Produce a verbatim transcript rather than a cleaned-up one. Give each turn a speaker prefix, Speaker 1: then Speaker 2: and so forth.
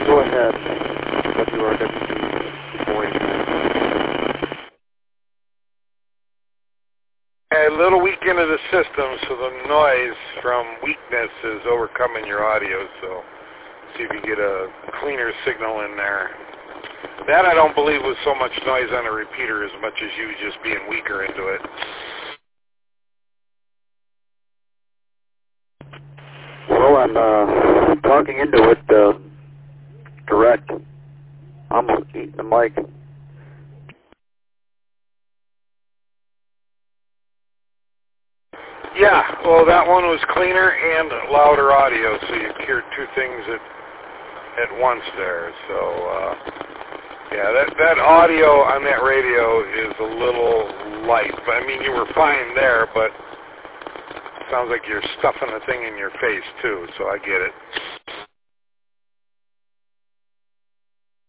Speaker 1: Yeah, go ahead. W R W D four eighty-nine.
Speaker 2: A little weak into the system, so the noise from weakness is overcoming your audio, so see if you get a cleaner signal in there. That I don't believe was so much noise on the repeater as much as you just being weaker into it.
Speaker 1: Well, I'm uh, talking into it uh, direct. I'm eating the mic.
Speaker 2: Yeah, well, that one was cleaner and louder audio, so you hear two things at at once there. So, uh, yeah, that that audio on that radio is a little light. But I mean, you were fine there, but it sounds like you're stuffing the thing in your face too. So I get it.